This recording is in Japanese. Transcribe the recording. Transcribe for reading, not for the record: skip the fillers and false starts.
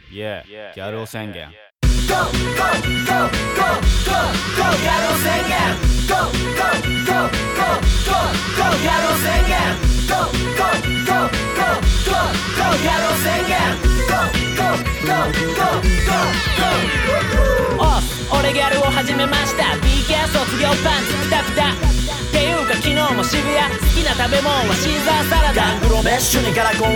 ギャル男宣言。 Go go go go go go ギャル男宣言 Go go go go go go ギャル男宣言 Go go go go go go ギャル男宣言 Go go go go go go おっ俺ギャルを始めました BK 卒業パンツピタピタっていうか昨日も渋谷好きな食べ物はシーザーサラダガングロメッシュにカラコン